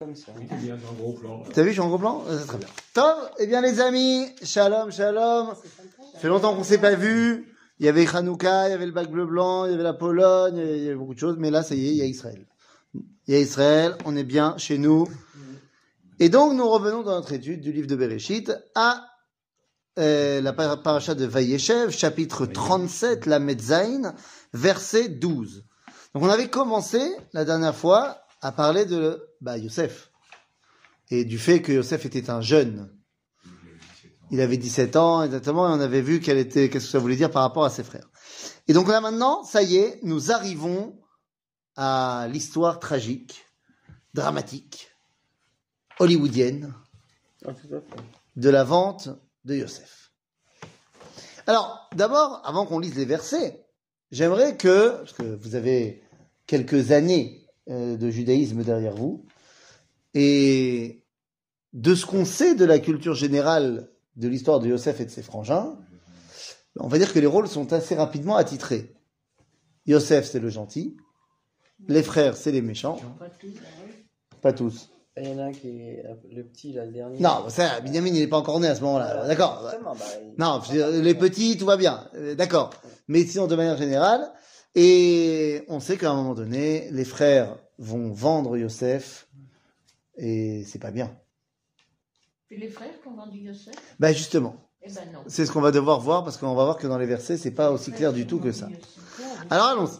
comme ça. Oui, c'est bien, c'est un gros plan. T'as vu, je suis en gros plan? C'est très bien. Top. Eh bien, les amis, shalom, shalom. Ça fait longtemps qu'on s'est pas vu. Il y avait Hanouka, il y avait le bac bleu-blanc, il y avait la Pologne, il y avait beaucoup de choses. Mais là, ça y est, il y a Israël. Il y a Israël, on est bien chez nous. Et donc, nous revenons dans notre étude du livre de Bereshit à la paracha de Vayeshev, chapitre 37, la Metzaïn, verset 12. Donc, on avait commencé la dernière fois à parler de Yosef et du fait que Yosef était un jeune. Il avait 17 ans exactement, et on avait vu qu'est-ce que ça voulait dire par rapport à ses frères. Et donc là maintenant, ça y est, nous arrivons à l'histoire tragique, dramatique, hollywoodienne de la vente de Yosef. Alors, d'abord, avant qu'on lise les versets, j'aimerais parce que vous avez quelques années de judaïsme derrière vous, et de ce qu'on sait de la culture générale de l'histoire de Yosef et de ses frangins, on va dire que les rôles sont assez rapidement attitrés. Yosef, c'est le gentil, les frères, c'est les méchants. Pas tous. Il y en a un qui est le petit, là, le dernier. Non, ça, Binyamin, il n'est pas encore né à ce moment-là. Voilà. D'accord. Il... Non, les petits, tout va bien. D'accord. Mais sinon, de manière générale, et on sait qu'à un moment donné, les frères vont vendre Yosef, et c'est pas bien. C'est les frères qui ont vendu Yosef? Ben justement. Eh ben non. C'est ce qu'on va devoir voir, parce qu'on va voir que dans les versets, c'est pas aussi clair du tout que ça. Alors allons-y.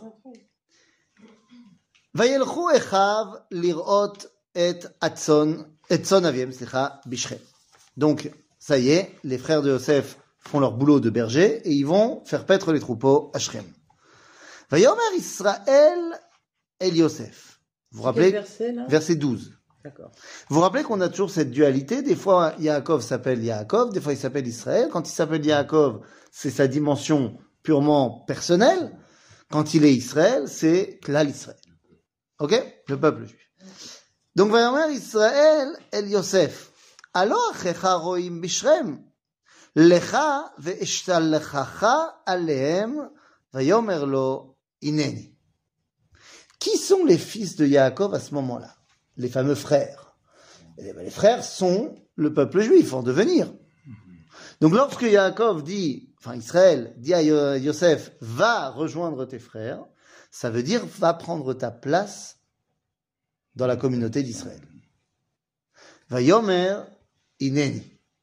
Vayelchu echav lirot et tzon aviem, bishrem. Donc, ça y est, les frères de Yosef font leur boulot de berger et ils vont faire paître les troupeaux à Shrem. Vayomer Israël el Yosef. Vous vous rappelez? Verset 12. D'accord. Vous vous rappelez qu'on a toujours cette dualité. Des fois, Yaakov s'appelle Yaakov, des fois il s'appelle Israël. Quand il s'appelle Yaakov, c'est sa dimension purement personnelle. Quand il est Israël, c'est Klal Israël. Ok? Le peuple juif. Donc, Vayomer Israël el Yosef. Alors, achecha roim bishrem. Lecha ve'eshtalchacha alehem. Vayomer lo ineni. Qui sont les fils de Yaakov à ce moment-là? Les fameux frères. Et les frères sont le peuple juif en devenir. Donc, lorsque Yaakov dit, Israël dit à Yosef, va rejoindre tes frères, ça veut dire, va prendre ta place dans la communauté d'Israël. Vayomer ineni.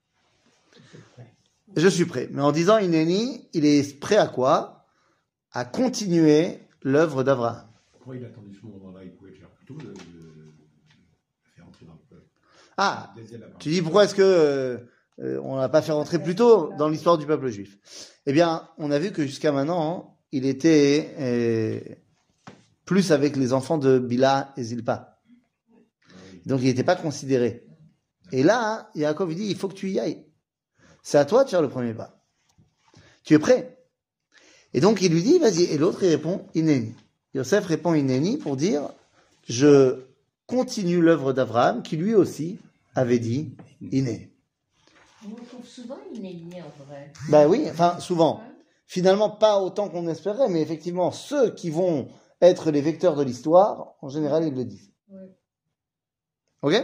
Je suis prêt. Mais en disant ineni, il est prêt à quoi? À continuer l'œuvre d'Abraham. Pourquoi il a attendu ce moment-là? Il pouvait le faire plus tôt, de faire entrer dans le peuple. Ah, tu dis pourquoi est-ce que on l'a pas fait rentrer plus tôt dans l'histoire du peuple juif? Eh bien, on a vu que jusqu'à maintenant, il était plus avec les enfants de Bila et Zilpa. Donc, il n'était pas considéré. Et là, Yaakov il dit, il faut que tu y ailles. C'est à toi de faire le premier pas. Tu es prêt? Et donc, il lui dit, vas-y. Et l'autre, il répond, Ineni. Yosef répond Ineni pour dire, je continue l'œuvre d'Abraham, qui lui aussi avait dit Ineni. On retrouve souvent Ineni en vrai. Ben oui, souvent. Finalement, pas autant qu'on espérait, mais effectivement, ceux qui vont être les vecteurs de l'histoire, en général, ils le disent. Ok?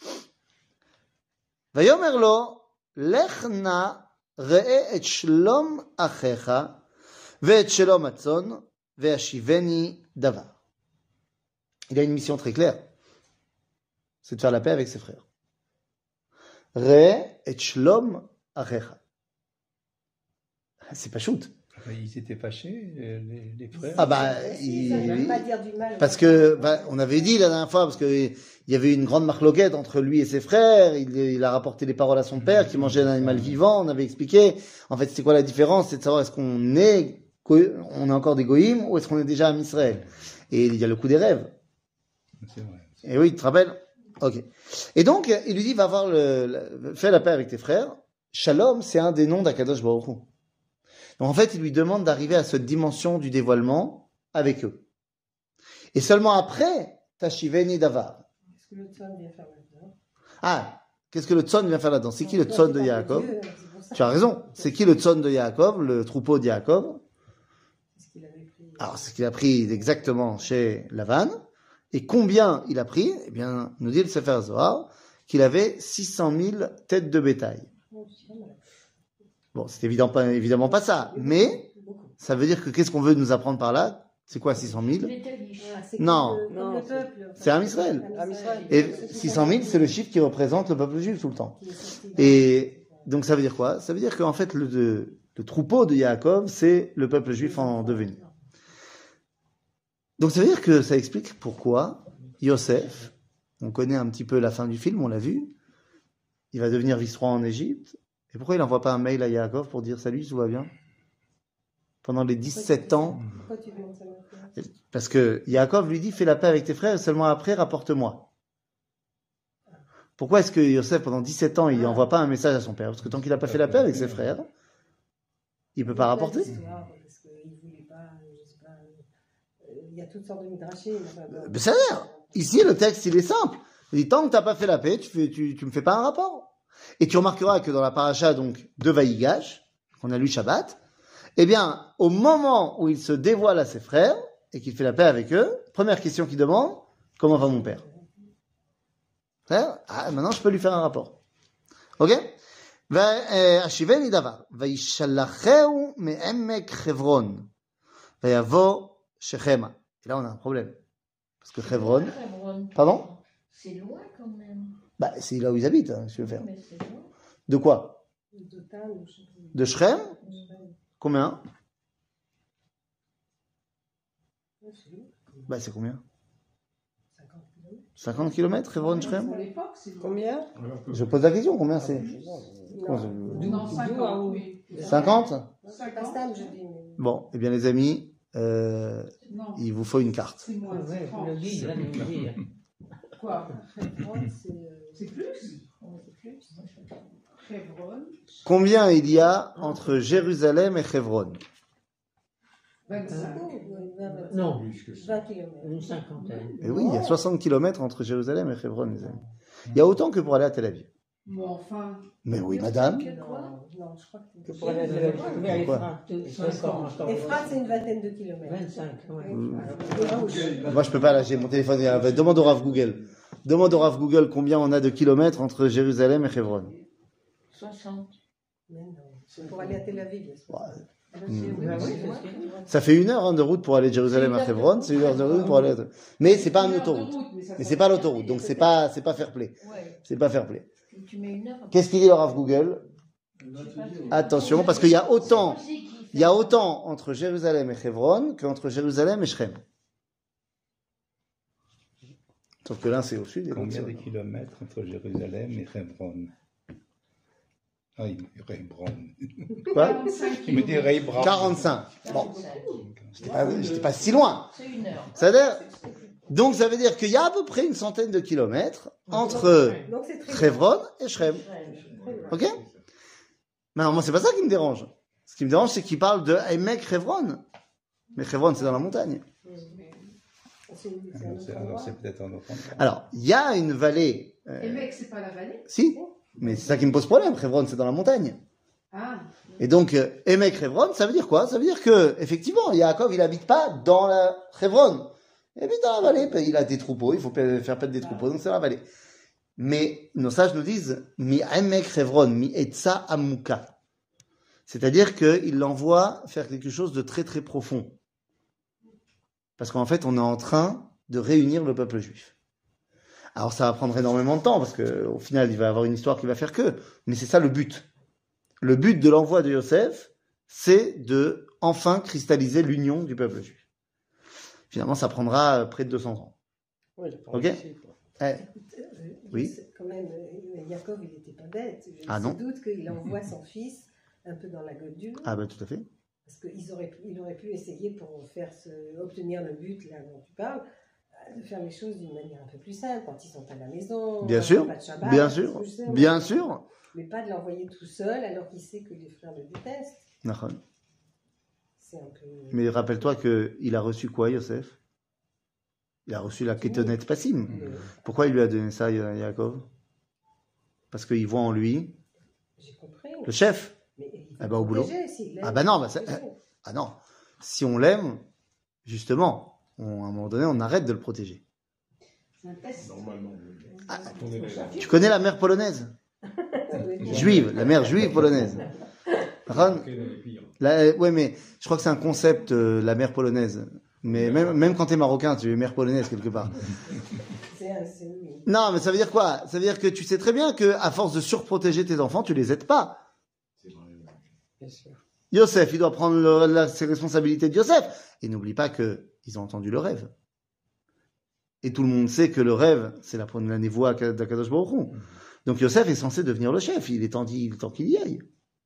Vayomer lo, lech na re'e et shlom achecha, ve'et shlom atzon, ve'ashiveni davar. Il a une mission très claire. C'est de faire la paix avec ses frères. Re'e et shlom achecha. C'est pas shoot. Ils s'étaient fâchés, les frères. Ah parce que on avait dit la dernière fois, parce que il y avait une grande marloquette entre lui et ses frères. Il a rapporté les paroles à son père qui mangeait un animal vivant. On avait expliqué. En fait, c'est quoi la différence? C'est de savoir est-ce qu'on est encore des goïms ou est-ce qu'on est déjà à Israël. Et il y a le coup des rêves. C'est vrai. Et oui, tu te rappelles? Ok. Et donc, il lui dit, va voir fais la paix avec tes frères. Shalom, c'est un des noms d'Akadosh Baruch Hu. Donc, en fait, il lui demande d'arriver à cette dimension du dévoilement avec eux. Et seulement après, Tashiveni Davar. Qu'est-ce que le tzon vient faire là-dedans? Ah, qu'est-ce que le tzon vient faire là-dedans? C'est qui le tzon de Yaakov? Tu as raison. C'est qui le tzon de Yaakov, le troupeau de Yaakov? C'est ce qu'il avait pris. Alors, c'est ce qu'il a pris exactement chez Lavan. Et combien il a pris? Eh bien, nous dit le Sefer Zohar qu'il avait 600 000 têtes de bétail. Bon, c'est évidemment pas ça, mais ça veut dire que qu'est-ce qu'on veut nous apprendre par là? C'est quoi 600 000? Les Talish. Non. Comme le peuple. C'est un Israël. Israël. Et 600 000, c'est le chiffre qui représente le peuple juif tout le temps. Et donc ça veut dire quoi? Ça veut dire qu'en fait, le troupeau de Yaakov, c'est le peuple juif en devenir. Donc ça veut dire que ça explique pourquoi Yosef, on connaît un petit peu la fin du film, on l'a vu, il va devenir vice-roi en Égypte. Et pourquoi il n'envoie pas un mail à Yaakov pour dire « Salut, tout va bien ?» Pendant les 17 ans. Pourquoi tu demandes ça maintenant? Parce que Yaakov lui dit « Fais la paix avec tes frères et seulement après, rapporte-moi. » Pourquoi est-ce que Yosef, pendant 17 ans, il n'envoie pas un message à son père? Parce que tant qu'il n'a pas fait la paix avec ses frères, il ne peut pas rapporter. Parce qu'il voulait pas, je sais pas, il y a toutes sortes de midrashim. Mais ça a l'air. Ici, le texte, il est simple. Il dit, tant que tu n'as pas fait la paix, tu me fais pas un rapport. Et tu remarqueras que dans la paracha, donc, de Vaïgash, qu'on a lu Shabbat, eh bien, au moment où il se dévoile à ses frères, et qu'il fait la paix avec eux, première question qu'il demande, comment va mon père? Frère? Ah, maintenant, je peux lui faire un rapport. Ok? והשיבני דבר, וישלחהו מעמק חברון, ויבוא שכמה. Et là, on a un problème. Parce que Hebron, pardon? C'est loin quand même. Bah, c'est là où ils habitent, hein, si tu veux faire. Mais c'est loin. De quoi? De De Shrem? Combien? Bah, c'est combien? 50 km, Hebron, Shrem? Pour l'époque, c'est Combien? Je pose la question, combien c'est? Non, 50, oui. 50? Pas stable, je dis. Mais... Bon, eh bien, les amis, Non, il vous faut une carte. c'est moins, Ouais, c'est vous 30. le dites, là, vous le dire. Quoi? C'est C'est plus? Chevron, Combien il y a entre Jérusalem et Hebron? 25. Non, Plus que ça. 20 km. une cinquantaine. Et oui, il y a 60 km entre Jérusalem et Hebron, les amis. Il y a autant que pour aller à Tel Aviv. Bon, enfin. Mais oui, madame. Non, je crois que... Que pour aller vers les Pourquoi Frates, c'est encore. Efrat, c'est une vingtaine de kilomètres. 25, ouais. Moi, je peux pas, là, j'ai mon téléphone. Demande au Rav Google. Demande au Rav Google combien on a de kilomètres entre Jérusalem et Hebron. 60. Mais non, c'est pour aller à Tel Aviv. bien sûr. Ouais. Ah ben, c'est oui, Bah oui, c'est loin. Ça fait 1 heure de route pour aller de Jérusalem à Hebron, c'est 1 heure de route pour aller. Mais c'est pas une autoroute. Mais c'est pas l'autoroute, donc c'est pas fair play. Ouais. C'est pas fair play. Tu mets une heure. Qu'est-ce qu'il dit le Rav Google? Attention, parce qu'il y a autant entre Jérusalem et Hebron qu'entre Jérusalem et Shrem. Sauf que l'un c'est au sud et l'autre Combien c'est au de nord. kilomètres entre Jérusalem et Hebron? Ah, Hebron. Quoi? 45 Il me dit Hebron. 45. Bon, j'étais pas si loin. C'est une heure. Donc ça veut dire qu'il y a à peu près une centaine de kilomètres entre Donc c'est très Hebron et Shrem. Ok? Mais moi c'est pas ça qui me dérange. Ce qui me dérange c'est qu'il parle de Emek Hebron. Mais Hebron c'est dans la montagne. Alors c'est peut-être un autre endroit. Alors, il y a une vallée. Et mec, c'est pas la vallée? Si, mais c'est ça qui me pose problème. Hebron, c'est dans la montagne. Ah, Et donc, Emek Hebron, ça veut dire quoi? Ça veut dire que, effectivement, Yaakov, il habite pas dans la Hebron. Il habite dans la vallée. Il a des troupeaux, il faut faire perdre des troupeaux, donc c'est dans la vallée. Mais nos sages nous disent, mi Emek Hebron, mi Etza Amuka. C'est-à-dire qu'il l'envoie faire quelque chose de très très profond. Parce qu'en fait, on est en train de réunir le peuple juif. Alors, ça va prendre énormément de temps, parce qu'au final, il va y avoir une histoire qui va faire que. Mais c'est ça le but. Le but de l'envoi de Yosef, c'est de enfin cristalliser l'union du peuple juif. Finalement, ça prendra près de 200 ans. Ok? Oui. Quand même, Yaakov, il n'était pas bête. J'ai Ah non. sans doute qu'il envoie son fils un peu dans la gueule du loup. Ah ben tout à fait. Parce qu'il aurait pu essayer pour obtenir le but là dont tu parles, de faire les choses d'une manière un peu plus simple, quand ils sont à la maison, Bien sûr, pas de Shabbat, bien sûr, tout ça, bien sûr. mais pas de l'envoyer tout seul alors qu'il sait que les frères le détestent. D'accord. C'est un peu... Mais rappelle-toi qu'il a reçu quoi, Yosef? Il a reçu la kétonette Passim. Pourquoi il lui a donné ça, Yaakov? Parce qu'il voit en lui J'ai compris. le chef. Mais il Ah bah, au boulot. s'il l'aime, Ah bah non, bah il faut ça- protéger. Ah non, si on l'aime, justement, à un moment donné, on arrête de le protéger. C'est un test. Normalement, oui. Ah, On est là. Tu connais la mère polonaise? Juive, la mère juive polonaise. Ron, Ok, dans les pires. ouais, mais je crois que c'est un concept, la mère polonaise. Mais même quand t'es marocain, tu es mère polonaise quelque part. C'est oui. Non, mais ça veut dire quoi? Ça veut dire que tu sais très bien que à force de surprotéger tes enfants, tu les aides pas. C'est vrai. Bien sûr. Yosef, il doit prendre ses responsabilités de Yosef. Et n'oublie pas que ils ont entendu le rêve. Et tout le monde sait que le rêve, c'est la névoie d'Akadosh Baruch Hu. Donc Yosef est censé devenir le chef. Il est temps qu'il y aille.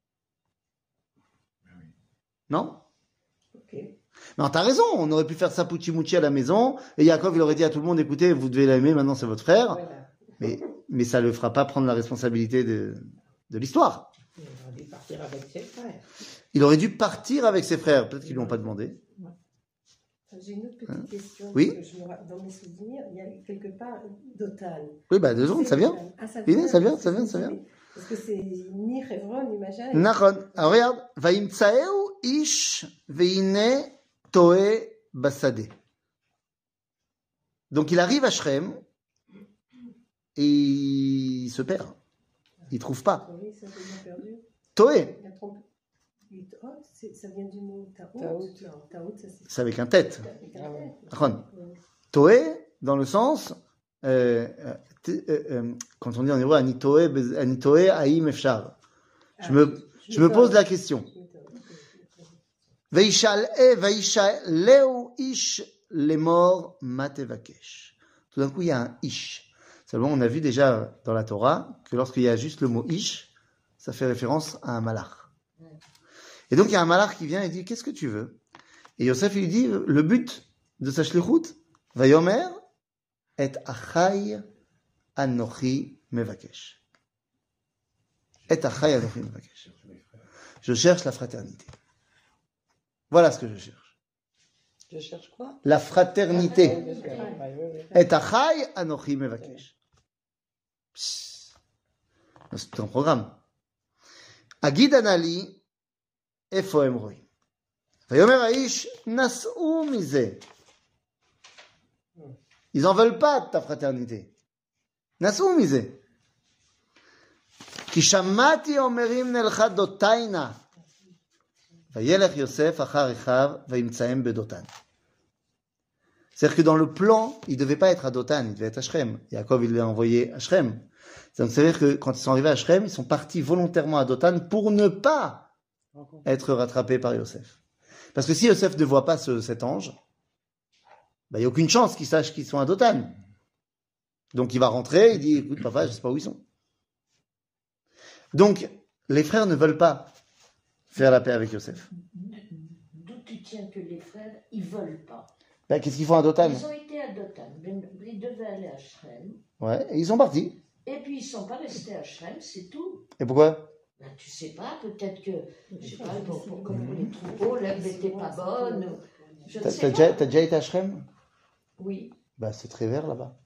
Non? Ok. Non, t'as raison. On aurait pu faire ça Pucci-Mouchi à la maison. Et Yaakov, il aurait dit à tout le monde, écoutez, vous devez l'aimer, maintenant c'est votre frère. Voilà. Mais ça ne le fera pas prendre la responsabilité de l'histoire. Il aurait dû partir avec ses frères. Il aurait dû partir avec ses frères. Peut-être qu'ils ne lui ont pas demandé. J'ai une autre petite question. Oui. Parce que dans mes souvenirs, il y a quelque part Dotan. Oui, bah 2 secondes, ça vient. Ah, ça Oui, vient. ça vient. Parce que c'est ni Hebron, ni Maja. Nachon. Alors regarde. Vaimtsaeu ish veine toe basade. Donc il arrive à Shrem et il se perd. Il trouve pas. Oui, ça veut dire perdu. Toe, Il a trompé. Ça vient du mot Taout. Taout. Non, Taout, ça c'est. c'est avec un tête. Ah ouais. Nachon. Toe, dans le sens, quand on dit en hébreu, Anitoe Aïm Efshar. Je me pose la question. Vaishaleu ish lemor matevakesh. Tout d'un coup, il y a un ish. Seulement, on a vu déjà dans la Torah que lorsqu'il y a juste le mot ish, ça fait référence à un malach. Et donc, il y a un malach qui vient et dit, qu'est-ce que tu veux? Et Yosef lui dit, le but de sa shlichut, Vayomer, et achai anochi mevakesh. Et achai anochi mevakesh. Je cherche la fraternité. Voilà ce que je cherche. Je cherche quoi? La fraternité. Ouais, bien sûr. Ouais, ouais, ouais. Et achai anochi mevakesh. Psst. C'est un programme. Agid anali, efo emroi. Vayomer ha'ish, nas'u mize. Ils n'en veulent pas de ta fraternité. Nas'u mize. Ki shamati omerim nelcha dotaina. Vayelech Yosef achar echav vayimtsaem bedotan. C'est-à-dire que dans le plan, il ne devait pas être à Dotan, il devait être à Shrem. Yaakov, il l'a envoyé à Shrem. Donc, c'est-à-dire que quand ils sont arrivés à Shrem, ils sont partis volontairement à Dotan pour ne pas être rattrapés par Yosef. Parce que si Yosef ne voit pas cet ange, il n'y a aucune chance qu'il sache qu'ils sont à Dotan. Donc il va rentrer, il dit, écoute papa, je ne sais pas où ils sont. Donc les frères ne veulent pas faire la paix avec Yosef. D'où tu tiens que les frères, ils veulent pas. Qu'est-ce qu'ils font à Dotan? Ils ont été à Dotan, ils devaient aller à Shrem, Ouais, et ils sont partis. et puis ils ne sont pas restés à Shrem, c'est tout. Et pourquoi? Ben, tu sais pas, peut-être que, je sais pas, comme les troupeaux, l'herbe n'était pas bonne. Je ne T'as sais pas. déjà été à Shrem? Oui, C'est très vert là-bas.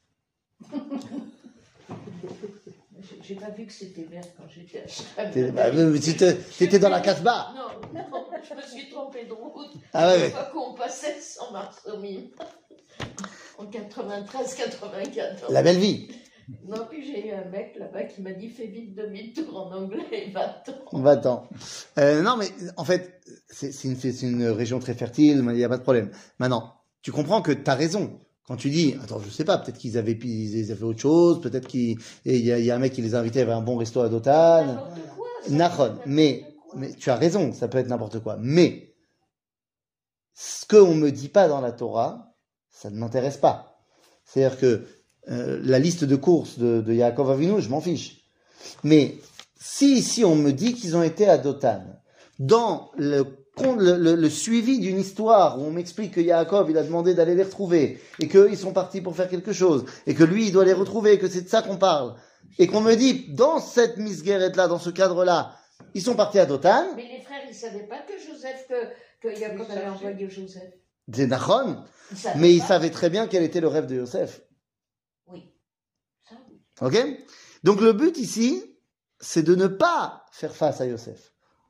j'ai pas vu que c'était vert quand j'étais à Shrem. T'étais dans la Casbah. Non, je me suis trompée de route. Ah ouais, Une ouais. fois qu'on passait sans Marsomine, en 93-94. La belle vie. Non, puis j'ai eu un mec là-bas qui m'a dit fais vite demi-tour en anglais et va-t'en. Va-t'en. Non, mais en fait, c'est une région très fertile, il n'y a pas de problème. Maintenant, tu comprends que tu as raison. Quand tu dis, attends, je sais pas, peut-être qu'ils avaient autre chose, peut-être qu'il y a un mec qui les a invités à un bon resto à Dotan. N'importe quoi. ça Nahon, peut être mais n'importe quoi. tu as raison, ça peut être n'importe quoi. Mais ce qu'on me dit pas dans la Torah, ça ne m'intéresse pas. C'est-à-dire que la liste de courses de Yaakov Avinu, je m'en fiche. Mais si ici on me dit qu'ils ont été à Dotan, dans le suivi d'une histoire où on m'explique que Yaakov il a demandé d'aller les retrouver et qu'ils sont partis pour faire quelque chose et que lui il doit les retrouver, que c'est de ça qu'on parle, et qu'on me dit dans cette misguerette-là, dans ce cadre-là, ils sont partis à Dotan, Mais les frères, ils ne savaient pas que Jacob avait envoyé Joseph. c'est Nachon, Ils savaient mais ils pas. savaient très bien quel était le rêve de Yosef. Oui. Ça, oui. Ok? Donc le but ici, c'est de ne pas faire face à Yosef.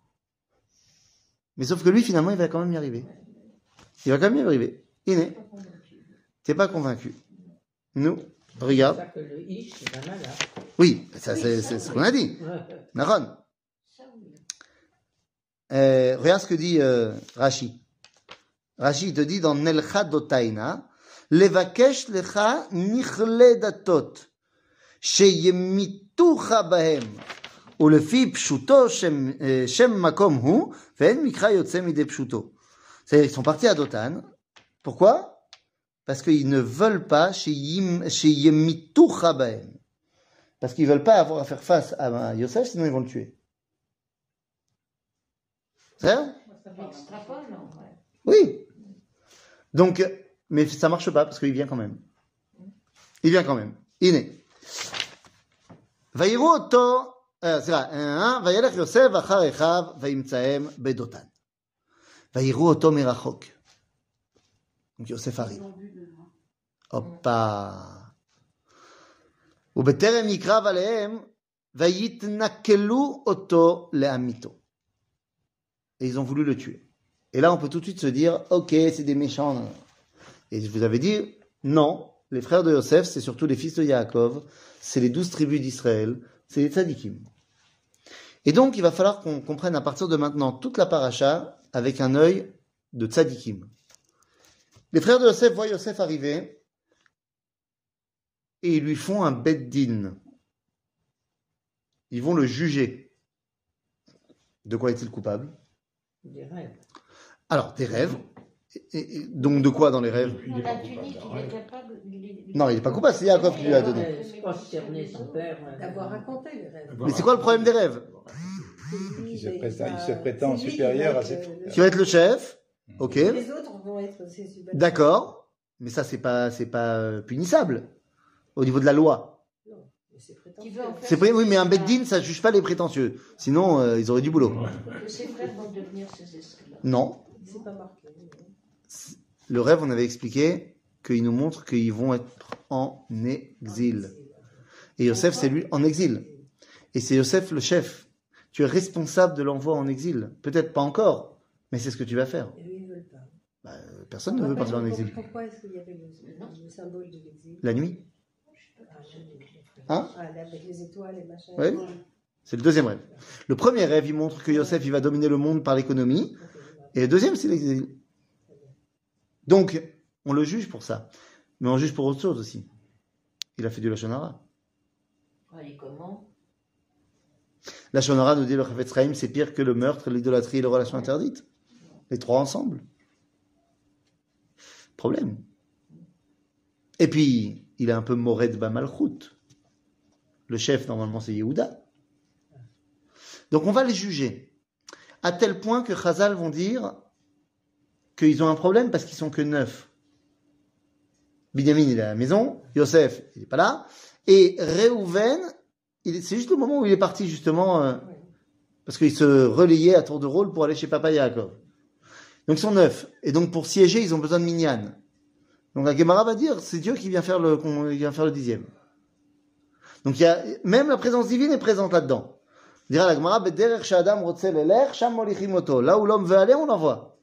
Mais sauf que lui, finalement, il va quand même y arriver. Il va quand même y arriver. Iné, Pas convaincu. t'es pas convaincu. Nous, C'est regarde. ça que le ish, c'est pas mal. Hein. Oui, ça c'est ce qu'on a dit. Naron. Ça, oui. Regarde ce que dit Rashi. Rashi te dit dans Nelcha Dotaina, Levakesh lecha nichle datot, sheyemitucha bahem, ulefi pshuto shem makom hu, ve'en mikra yotze mide pshuto. C'est-à-dire qu'ils sont partis à Dotan. Pourquoi? Parce qu'ils ne veulent pas sheyemitucha bahem. Parce qu'ils veulent pas avoir à faire face à Yosef, sinon ils vont le tuer. C'est vrai? Extrapole, en vrai. Oui. Donc, mais ça marche pas parce qu'il vient quand même. Il vient quand même. Iné. Vayiru oto, c'est vrai, vayelech Yosef achar echav vayimtzahem bedotan. Vayiru oto merachok. Donc Yosef arrive. Hoppa. ובטרם יקרב עליהם, ויתנכלו אותו לעמיתו. Et ils ont voulu le tuer. Et là, on peut tout de suite se dire, ok, c'est des méchants. Non. Et je vous avais dit, non, les frères de Yosef, c'est surtout les fils de Yaakov, c'est les 12 tribus d'Israël, c'est les tzadikim. Et donc, il va falloir qu'on comprenne à partir de maintenant toute la paracha avec un œil de tzadikim. Les frères de Yosef voient Yosef arriver et ils lui font un bet din. Ils vont le juger. De quoi est-il coupable? Des rêves. Alors, des rêves. Donc, de quoi dans les rêves? Non, la tunique, il est capable. Non, il n'est pas coupable, c'est Yaakov qui lui a donné. C'est concerné son père. D'avoir raconté le rêve. Mais c'est quoi le problème des rêves? Il se prétend supérieur à ses frères. Qui va être le chef? Ok. Les autres vont être ses subalternes. D'accord. Mais ça, c'est pas punissable au niveau de la loi. Non, mais c'est Qui prétentieux. veut en faire C'est oui, mais un beddin, ça juge pas les prétentieux. Sinon, ils auraient du boulot. que ses frères vont devenir ses esclaves. Non. C'est pas marqué. Le rêve, on avait expliqué qu'il nous montre qu'ils vont être en exil. Et Yosef, c'est lui en exil. Et c'est Yosef le chef. Tu es responsable de l'envoi en exil. Peut-être pas encore, mais c'est ce que tu vas faire. Et eux, ils veulent pas. Bah, personne ne veut partir en exil. Pourquoi est-ce qu'il y avait le symbole de l'exil? La nuit. Hein? Avec les étoiles et machin. Oui. C'est le deuxième rêve. Le premier rêve, il montre que Yosef, il va dominer le monde par l'économie. Et le deuxième, c'est l'exil. Donc, on le juge pour ça. Mais on juge pour autre chose aussi. Il a fait du Lashon Hara. Allez, comment? Lashon Hara, nous dit le Chafetz Chaim, c'est pire que le meurtre, l'idolâtrie et les relations interdites. Les trois ensemble. Problème. Et puis, il est un peu Mored Bamalchut. Le chef, normalement, c'est Yehuda. Donc, on va les juger. À tel point que Chazal vont dire qu'ils ont un problème parce qu'ils sont que 9. Binyamin, il est à la maison. Yosef, il n'est pas là. Et Réhouven, c'est juste le moment où il est parti, justement, parce qu'il se relayait à tour de rôle pour aller chez Papa Yaakov. Donc, ils sont 9. Et donc, pour siéger, ils ont besoin de Minyan. Donc, la Gemara va dire, c'est Dieu qui vient faire le 10e. Donc, même la présence divine est présente là-dedans. Il dira la Gemara, Bederech Shadam Rotze Lelech, Sham Molichim Oto. Là où l'homme veut aller, on l'envoie.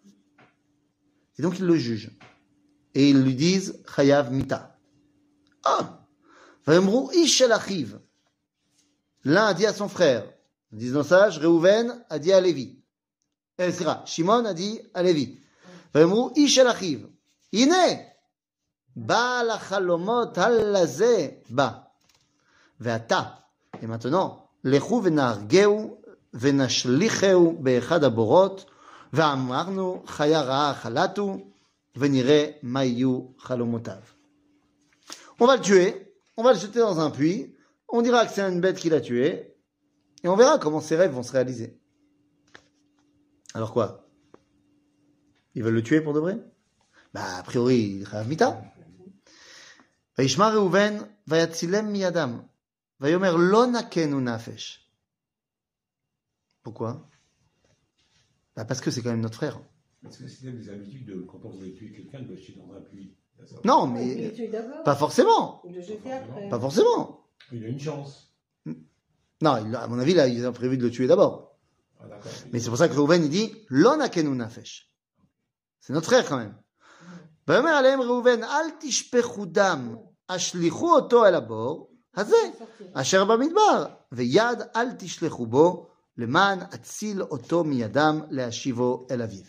Et donc, ils le jugent. Et ils lui disent, Chayav Mita. Ah! Vayomru Ish El Achiv. L'un a dit à son frère, en disant sage, Réhouven a dit à Lévi. Shimon a dit à Lévi. Vayomru Ish El Achiv. Iné! Ba la chalomot halaze ba. Ve'ata. Et maintenant, לכו ונהרגהו ונשליכהו באחד הבורות ואמרנו חיה רעה חלטו ונראה מה יהיו חלומותיו. On va le tuer, on va le jeter dans un puits, on dira que c'est une bête qui l'a tué et on verra comment ses rêves vont se réaliser. Alors quoi? Ils veulent le tuer pour de vrai? Bah a priori, il chayav mita. וישמע ראובן ויצילם מידם. Vayomer lo nakenu nafesh. Pourquoi? Bah parce que c'est quand même notre frère. Parce que c'était des habitudes de, quand on voulait tuer quelqu'un, de le jeter dans un puits. Non, Il mais le tue d'abord. pas forcément. Il le jetait après. Pas forcément. Il a une chance. Non, à mon avis, là, ils ont prévu de le tuer d'abord. Ah, d'accord. Mais c'est pour ça que Reuven, il dit lo nakenu nafesh. C'est notre frère quand même. Vayomer aleim Reuven al tishpechu dam השליכו אותו אל הבור הזה, אשר במדבר, ויד אל תשלחו בו, למען אציל אותו מידם להשיבו אל אביו.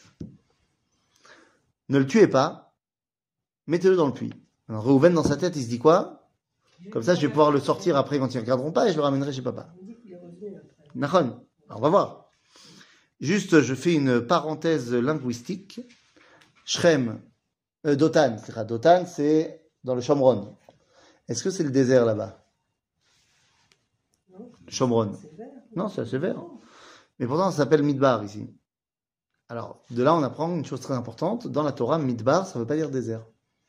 Ne le tuez pas, mettez-le dans le puits. Alors Réhouven, dans sa tête, il se dit quoi? Comme ça, je vais pouvoir le sortir après quand ils ne regarderont pas et je le ramènerai chez papa. Il dit qu'il est revenu après. Nachon. Alors, on va voir. Juste, je fais une parenthèse linguistique. Shrem, Dotan, Dotan, c'est dans le Shomron. Est-ce que c'est le désert là-bas? Non, Shomron. c'est vert. Non, c'est assez vert. Mais pourtant, ça s'appelle Midbar ici. Alors, de là, on apprend une chose très importante. Dans la Torah, Midbar, ça ne veut pas dire désert.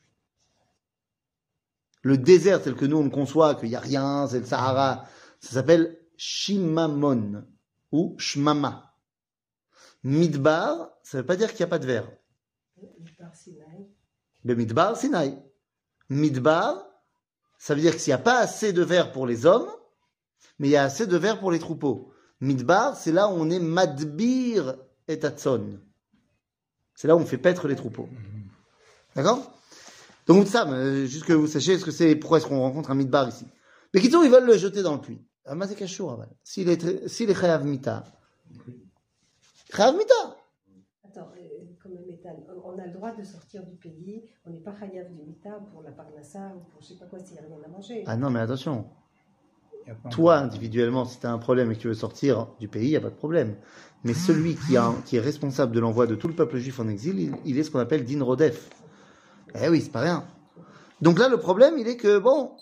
Le désert tel que nous, on le conçoit, qu'il n'y a rien, c'est le Sahara, ça s'appelle Shimamon ou Shmama. Midbar, ça ne veut pas dire qu'il n'y a pas de verre. Midbar Sinaï. Mais Midbar, Sinaï. Midbar, ça veut dire qu'il n'y a pas assez de verre pour les hommes, mais il y a assez de verre pour les troupeaux. Midbar, c'est là où on est Madbir et Tatson. C'est là où on fait paître les troupeaux. D'accord? Donc, ça, juste que vous sachiez pourquoi est-ce qu'on rencontre un Midbar ici. Mais Kito, ils veulent le jeter dans le puits. Ah, mais c'est Kachour, Aval. S'il est Chayav Mita. Chayav Mita. Attends, comme métal, on a le droit de sortir du pays, on n'est pas chayav du mita pour la parnassa ou pour je sais pas quoi s'il n'y a rien à manger. Ah non, mais attention. Il y a pas Toi, encore- individuellement, si tu as un problème et que tu veux sortir du pays, il n'y a pas de problème. Mais celui qui est responsable de l'envoi de tout le peuple juif en exil, il est ce qu'on appelle Din Rodef. Eh oui, c'est pas rien. Donc là, le problème, il est que, bon,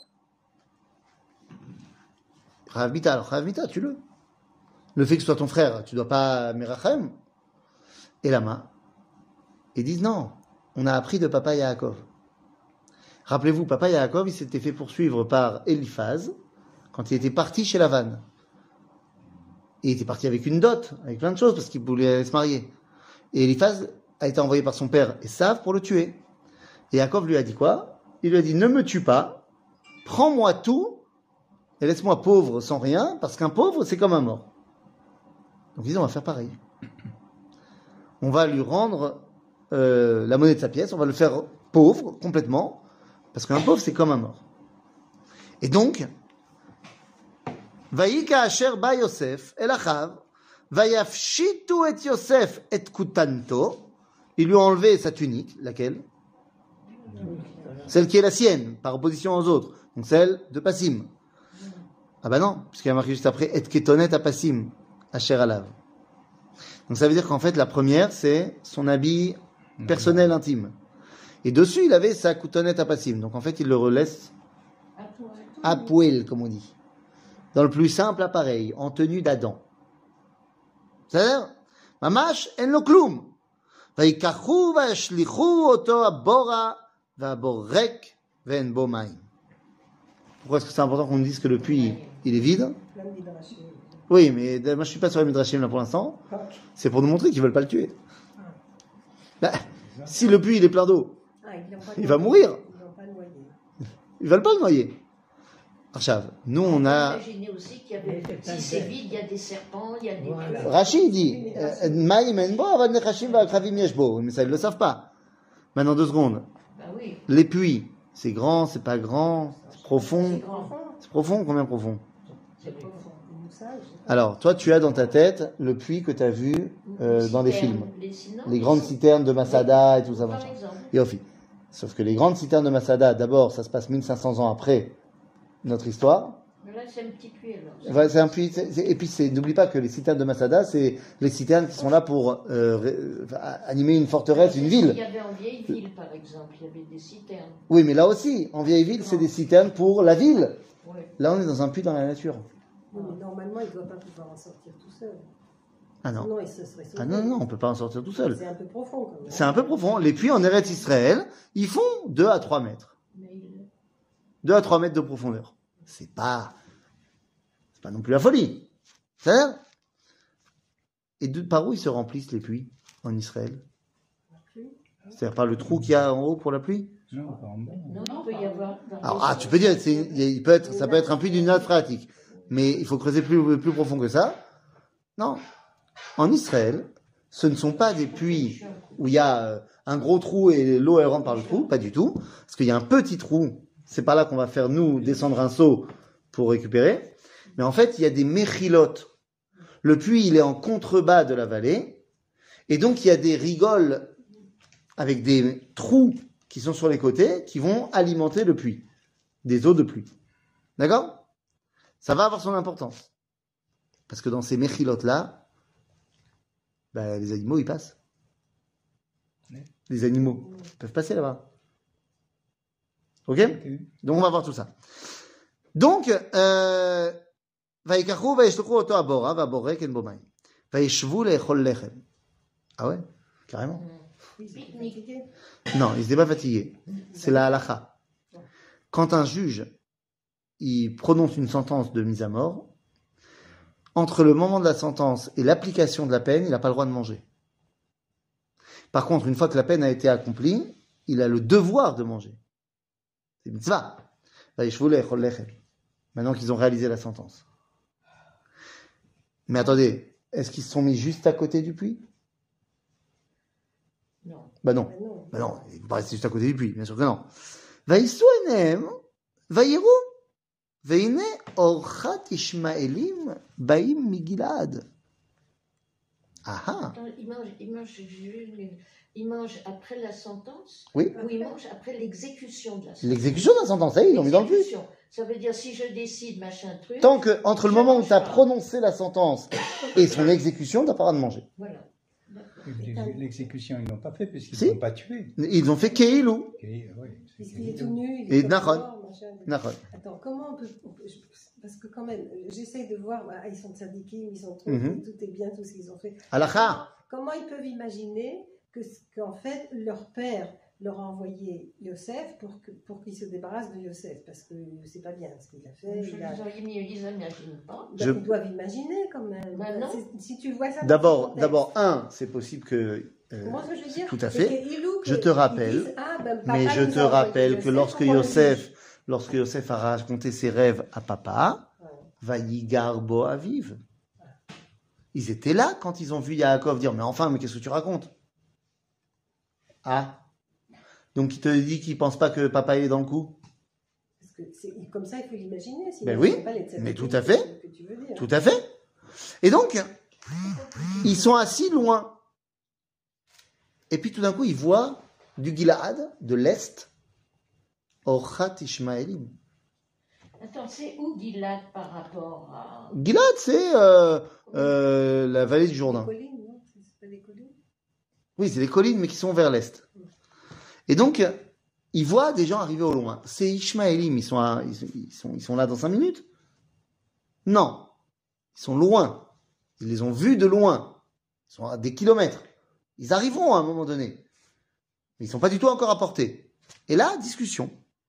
Chayav Mita, alors Chayav Mita, tue-le. Le fait que ce soit ton frère, tu dois pas Merachem. Et la main. Ils disent non, on a appris de papa Yaakov. Rappelez-vous, papa Yaakov, il s'était fait poursuivre par Eliphaz quand il était parti chez Lavan. Et il était parti avec une dot, avec plein de choses, parce qu'il voulait se marier. Et Eliphaz a été envoyé par son père Esav pour le tuer. Et Yaakov lui a dit quoi? Il lui a dit, ne me tue pas, prends-moi tout, et laisse-moi pauvre sans rien, parce qu'un pauvre, c'est comme un mort. Donc ils disent, on va faire pareil. On va lui rendre la monnaie de sa pièce, on va le faire pauvre, complètement, parce qu'un pauvre, c'est comme un mort. Et donc, Vayika asher ba Yosef el achav, vayafshitu et Yosef et kutanto, ils lui ont enlevé sa tunique, laquelle? Celle qui est la sienne, par opposition aux autres, donc celle de Passim. Ah bah non, puisqu'il y a marqué juste après, et ketonet à Passim, asher alav. Donc ça veut dire qu'en fait, la première, c'est son habit personnel intime. Et dessus, il avait sa coutonnette à Passim. Donc en fait, il le relaisse à poil, comme on dit. Dans le plus simple appareil, en tenue d'Adam. C'est-à-dire, Mamash en lo klum. Vayikachu vayashlichu oto abora va'abor rek ve'en bo mayim. Pourquoi est-ce que c'est important qu'on dise que le puits, il est vide? Plein de midrashim. Oui, mais moi je suis pas sur les Midrashim là pour l'instant. C'est pour nous montrer qu'ils veulent pas le tuer. Bah, si le puits il est plein d'eau, Ah, ils l'ont pas il va noyé. mourir. Ils l'ont pas noyé. Ils veulent pas le noyer. Arshav, nous on a. Imaginez aussi qu'il y avait, si c'est vide, il y a des serpents, il y a des... Voilà. Rachid dit Maïm en bo, avad nechashim va'akravim yesh bo. Mais ça ils le savent pas. Maintenant 2 secondes. Ben oui, Les puits, c'est grand, c'est pas grand, c'est profond. c'est grand. C'est profond, combien profond? C'est profond. Nous, ça, je sais pas. Alors toi tu as dans ta tête le puits que tu as vu dans des films. Les grandes citernes de Masada et tout ça Par machin. exemple. Yofi. Sauf que les grandes citernes de Masada, d'abord, ça se passe 1500 ans après notre histoire. Mais là, c'est un petit puits alors. Enfin, c'est un puits, et puis n'oublie pas que les citernes de Masada, c'est les citernes qui sont là pour animer une forteresse, une Il ville. y avait en vieille ville, par exemple, il y avait des citernes. Oui, mais là aussi, en vieille ville, c'est des citernes pour la ville. Ouais. Là, on est dans un puits dans la nature. Oui, mais normalement, il ne doit pas pouvoir en sortir tout seul. Ah non. Sinon, il se serait sauvé. Ah non, non, on peut pas en sortir tout seul. C'est un peu profond quand même. C'est un peu profond. Les puits en Eretz Israël, ils font 2 à 3 mètres. Mais il... 2 à 3 mètres de profondeur. C'est pas non plus la folie. C'est-à-dire, et par où ils se remplissent les puits en Israël? C'est-à-dire par le trou qu'il y a en haut pour la pluie? Non, pas en bas. Non, il peut y avoir... Alors, tu peux dire, ça peut être un puits d'une nappe phréatique. Mais il faut creuser plus profond que ça. Non. En Israël, ce ne sont pas des puits où il y a un gros trou et l'eau elle rentre par le trou, pas du tout. Parce qu'il y a un petit trou C'est par là qu'on va faire, nous, descendre un seau pour récupérer. Mais en fait, il y a des méchilotes. Le puits, il est en contrebas de la vallée. Et donc, il y a des rigoles avec des trous qui sont sur les côtés qui vont alimenter le puits. Des eaux de pluie. D'accord? Ça va avoir son importance. Parce que dans ces méchilotes-là, bah, les animaux, ils passent. Les animaux peuvent passer là-bas. Ok? Donc, on va voir tout ça. Donc, ויקחו וישלחו אותו הבורה, והבורק אין בו מים. וישבו לאכול לחם. Ah ouais? Carrément. Non, ils n'étaient pas fatigués. C'est la halakha. Quand un juge, il prononce une sentence de mise à mort, entre le moment de la sentence et l'application de la peine, il n'a pas le droit de manger. Par contre, une fois que la peine a été accomplie, il a le devoir de manger. C'est mitzvah. Maintenant qu'ils ont réalisé la sentence. Mais attendez, est-ce qu'ils se sont mis juste à côté du puits? Non. Bah non. Bah non, ils ne vont pas rester juste à côté du puits, bien sûr que non. Vaïsou enem, vaïrou, veine orchat ishmaelim, baim migilad. Ah ah. Attends, il mange après la sentence? Oui. Ou il mange après l'exécution de la sentence? L'exécution de la sentence, ça y est, ils l'ont mis dans le puits. L'exécution. Ça veut dire si je décide machin truc. Tant que, entre le moment où tu as prononcé la sentence et son exécution, tu n'as pas le droit de manger. Voilà. L'exécution, ils l'ont pas fait puisqu'ils Si. ne l'ont pas tué. Ils ont fait keilou. Ok, ouais, Il est tout nu. Il Et est Nahon. mort, machin. Nahon. Attends, comment on peut. Parce que quand même, j'essaye de voir, bah, ils sont tzadikim, ils sont Mhm. tout est bien, tout ce qu'ils ont fait. Halakha. Comment ils peuvent imaginer qu'en fait, leur père leur a envoyé Yosef pour qu'il se débarrasse de Yosef? Parce que c'est pas bien ce qu'il a fait. Ils n'imaginent pas. Donc, ils doivent imaginer quand même. Bah non. Si tu vois ça. dans ce D'abord, contexte. c'est possible que. Comment je veux dire? tout à C'est fait. que Je te ils rappelle, disent, ah, ben, papa mais je nous te a envoyé rappelle que Yosef lorsque Yosef a raconté ses rêves à papa, Vayigar bo aviv. Ils étaient là quand ils ont vu Yaakov dire, mais qu'est-ce que tu racontes? Ah. Donc il te dit qu'il pense pas que papa est dans le coup? Parce que comme ça, il faut l'imaginer. sinon Ben oui, c'est pas les tzadikim mais tout à fait. que tu veux dire. Tout à fait. Et donc, ils sont assis loin. Et puis tout d'un coup, ils voient du Gilad, de l'Est, Orchat Ishmaelim. Attends, c'est où Gilad par rapport à. Gilad, c'est la vallée du Jourdain. Des collines, non? C'est pas des collines? Oui, c'est des collines, mais qui sont vers l'Est. Et donc, ils voient des gens arriver au loin. C'est Ishmaelim, ils sont là dans 5 minutes? Non. Ils sont loin. Ils les ont vus de loin. Ils sont à des kilomètres. Ils arriveront à un moment donné. Mais ils ne sont pas du tout encore à portée. Et là, discussion.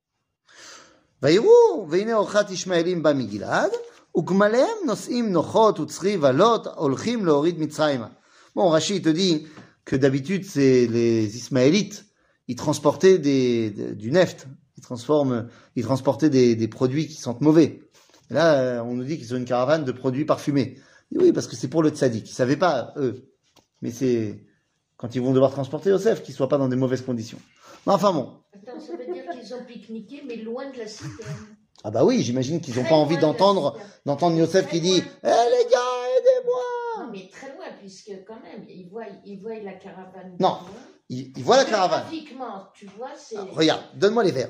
ויראו, והנה אורחת ישמעאלים בא מגלעד, וגמליהם נושאים נוחות וצרי ועלות, הולכים להוריד מצרימה. Bon, Rachid te dit que d'habitude, c'est les Ismaélites, ils transportaient du neft, ils transportaient des produits qui sentent mauvais. Et là, on nous dit qu'ils ont une caravane de produits parfumés. Et oui, parce que c'est pour le tzaddik. Ils ne savaient pas, eux. Mais c'est quand ils vont devoir transporter Yosef, qu'ils ne soient pas dans des mauvaises conditions. Mais enfin bon. Attends, ça veut dire qu'ils ont pique-niqué, mais loin de la citerne. Ah bah oui, j'imagine qu'ils n'ont Très pas envie loin de la d'entendre citerne. Yosef qui dit « Eh les gars, aidez-moi !» Non, mais très loin, puisque quand même, ils voient la caravane. Non. de loin. Ils voient la caravane. Graphiquement, tu vois, c'est. Ah, regarde, donne-moi les verres.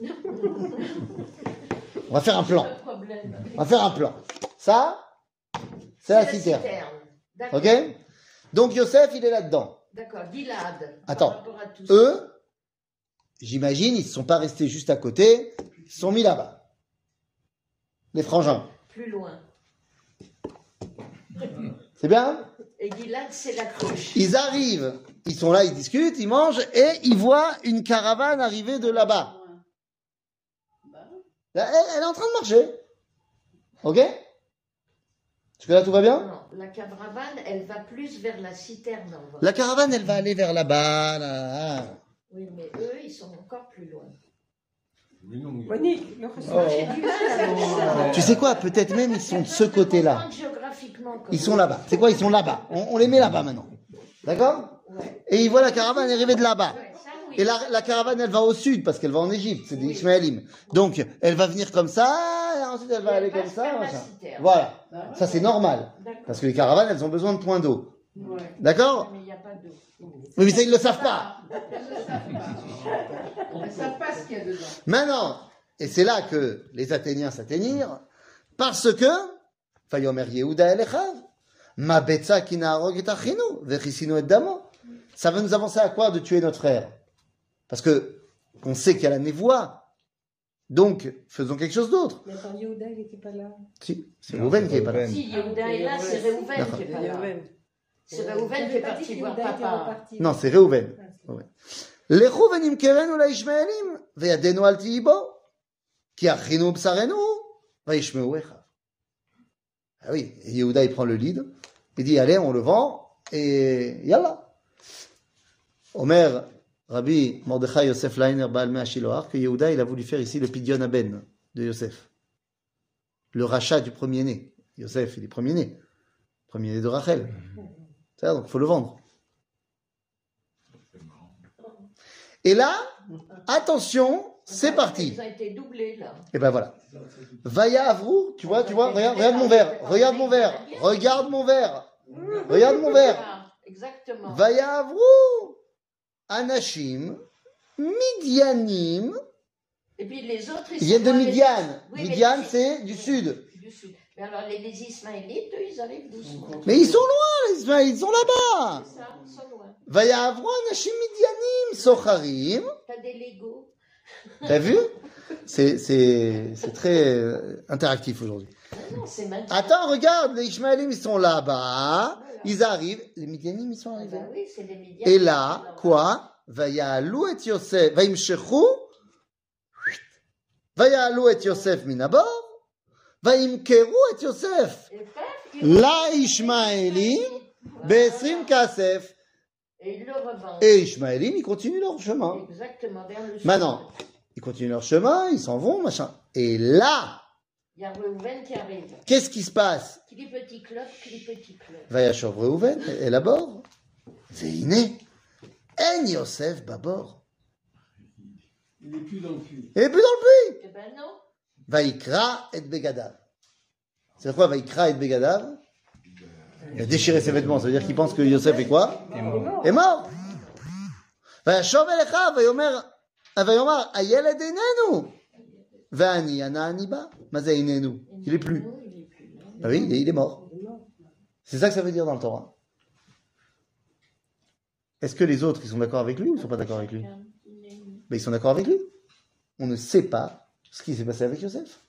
On va faire un plan. Pas de problème. On va faire un plan. Ça, c'est la citerne. D'accord. Ok? Donc Yosef, il est là-dedans. D'accord, Gilad. Attends. Par rapport à tout ça. Eux, j'imagine, ils ne sont pas restés juste à côté, ils se sont mis là-bas. Les frangins. Plus loin. C'est bien? Et Gilad, c'est la cloche. Ils arrivent, ils sont là, ils discutent, ils mangent, et ils voient une caravane arriver de là-bas. Là, elle est en train de marcher. Ok? Jusque-là, tout va bien? Non, la caravane, elle va plus vers la citerne. En vrai. La caravane, elle va aller vers là-bas. Là. Oui, mais eux, ils sont encore plus loin. Mais non, Monique, le J'ai du mal avec ça. Tu sais quoi? Peut-être même ils sont de ce côté-là. Comprendre géographiquement comment- Ils sont là-bas. C'est quoi? Ils sont là-bas. On les met là-bas maintenant. D'accord? Ouais. Et ils voient la caravane arriver de là-bas. Ouais, ça oui. Et la caravane, elle va au sud parce qu'elle va en Égypte, c'est des Ishmaélim. Donc, elle va venir comme ça, et ensuite elle va aller comme ça. Machin. Voilà, ça c'est normal. Parce que les caravanes, elles ont besoin de points d'eau. Ouais. D'accord? Mais il n'y a pas d'eau. Oui, mais ça, ils ne le savent pas. Ils ne savent pas ce qu'il y a dedans. Maintenant, et c'est là que les Athéniens s'atteignirent, parce que, Vayomer Yehuda el Echav, Ma betza ki na'arog et achinu, vechisinu et damo. Ça va nous avancer à quoi de tuer notre frère? Parce que, on sait qu'il y a la névoie. Donc, faisons quelque chose d'autre. Mais attends, Yehuda, il n'était pas là. Si, c'est Non, Rouven c'est qui est pas là. Reuven. Si, Yehuda est là, c'est Réhouven D'accord. qui est pas là. Réhouven. C'est Réhouven qui est parti voir papa. Non, c'est Réhouven. Ah, c'est vrai. לכו ונמכרנו לישמעאלים, וידנו אל תהי בו, כי אחינו בשרנו, וישמעו אחיו. Ah oui, et Yehuda il prend le lead, il dit allez on le vend, et yallah. Omer, Rabbi Mordechai Yosef Leiner Baal Mea Shiloach, que Yehuda il a voulu faire ici le Pidyon Aben de Yosef. Le rachat du premier-né. Yosef il est premier-né. Premier-né de Rachel. C'est-à-dire, donc il faut le vendre. Et là, attention, c'est parti. Ils ont été doublés là. Et ben voilà. Vaya Avrou, tu vois, regarde mon verre, regarde mon verre, regarde mon verre, regarde mon verre. Ah, exactement. Vaya Avrou, Anashim, Midianim, Et puis les autres, ils viennent de sont Midian. Oui, mais Midian, les- c'est du sud. Du sud. Mais alors les Ismaélites, eux, ils arrivent doucement. Mais ils sont loin, les Ismaélites, ils sont là-bas. C'est ça, ils sont loin. Vaya Avrou, Anashim, Midianim, Socharim. T'as des Legos. T'as vu? C'est très interactif aujourd'hui. Non, c'est maintenant. Attends, regarde, les Ishmaélim, ils sont là-bas, ils arrivent, les Midianim, ils sont Ah arrivés. ben oui, c'est les médias. Et là, quoi? Vaya'alou et Yosef, vayimshechu, vaya'alou et Yosef minabor, vayimkeru et Yosef. Et paf, ils La Ishmaélim, be'esrim kasef. Et ils le revendent. Et Ishmaélim, ils continuent leur chemin. Exactement, vers le sud. Maintenant, ils continuent leur chemin, ils s'en vont, machin. Et là, Il y a Réhouven qui arrive. qu'est-ce qui se passe? Qui dit petit club, qui dit petit club. Vayashov Reuven, et là-bord, Veine, En Yosef Babor. Il n'est plus dans le cul. Il est plus dans le puits. Eh ben non. Vaikra et Begadav. C'est quoi Vaikra et Begadav? Il a déchiré ses vêtements, ça veut dire qu'il pense que Yosef est quoi? Et mort. Est mort. Vayashov Elecha, Vayomar, Ayeled Enenu. Vani, Ana Aniba, Maza Enenu. Il est plus. Non, il est plus là. Ah oui, il est mort. C'est ça que ça veut dire dans le Torah. Est-ce que les autres, ils sont d'accord avec lui ou ils sont pas d'accord avec lui? Ben, ils sont d'accord avec lui. On ne sait pas ce qui s'est passé avec Yosef.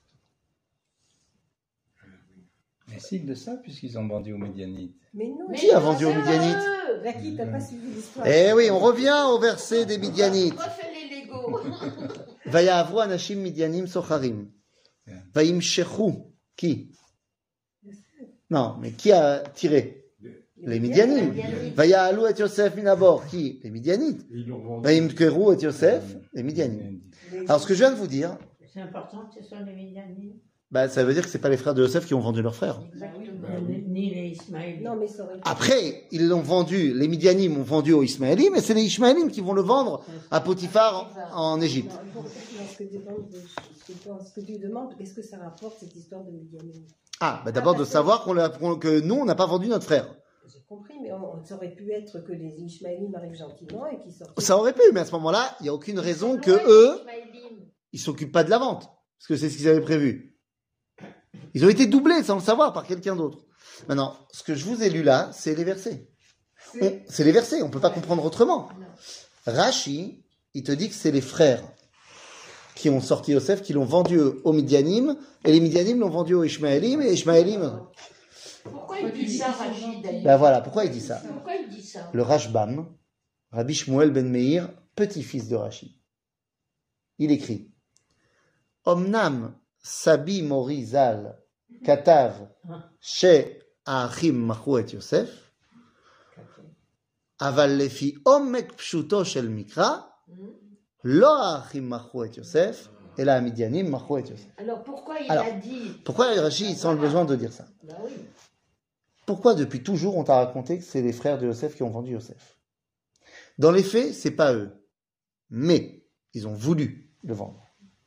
Mais s'ils le savent, puisqu'ils ont vendu aux Médianites. Mais non, Mais Qui a vendu aux c'est Midianites? eux. Raki, t'as pas suivi l'histoire. Eh oui, on revient au verset des Midianites. Refais les Legos. Vayavru anashim Midianim socharim. Vayimshechu. Qui? Non, mais qui a tiré? Les Midianim. Vaya'alu et Yosef minabor. Qui? Les Midianites. Et ils l'ont vendu. Vayimkeru et Yosef, les Midianim. Alors, ce que je viens de vous dire, C'est important que ce soit les Midianites, bah, ça veut dire que c'est pas les frères de Yosef qui ont vendu leurs frères. Exactement. ni les Ismaélites. Non, mais ça aurait pu. Après, ils l'ont vendu, les Midianim ont vendu aux Ismaélim, et c'est les Ishmaélim qui vont le vendre à Potiphar en Égypte. Non, ce que tu demandes, qu'est-ce que ça rapporte cette histoire de Midianim? Ah, bah d'abord de savoir que nous, on n'a pas vendu notre frère. J'ai compris, mais ça aurait pu être que les Ishmaélim arrivent gentiment et qu'ils sortent. Ça aurait pu, mais à ce moment-là, il n'y a aucune raison que eux, ils s'occupent pas de la vente. Parce que c'est ce qu'ils avaient prévu. Ils ont été doublés sans le savoir par quelqu'un d'autre. Maintenant, ce que je vous ai lu là, c'est les versets. C'est les versets, on peut pas comprendre autrement. Rashi, il te dit que c'est les frères qui ont sorti Yosef, qui l'ont vendu aux Midianim, et les Midianim l'ont vendu aux Ishmaélim, et Ishmaélim... Pourquoi il dit ça, Rachid, d'ailleurs? Ben voilà, pourquoi il dit ça? Pourquoi il dit ça? Le Rashbam, Rabbi Shmuel ben Meir, petit-fils de Rashi. Il écrit Omnam Sabi Mori Zal Katav She Achim Machu et Yosef Aval Lefi Omek Pshuto Shel Mikra Lo Achim Machu et Yosef et la Midianim Machu et Yosef. Alors pourquoi il Alors, a dit? Pourquoi Rashi sent le besoin de dire ça? Bah oui. Pourquoi depuis toujours on t'a raconté que c'est les frères de Yosef qui ont vendu Yosef? Dans les faits, c'est pas eux. Mais ils ont voulu le vendre.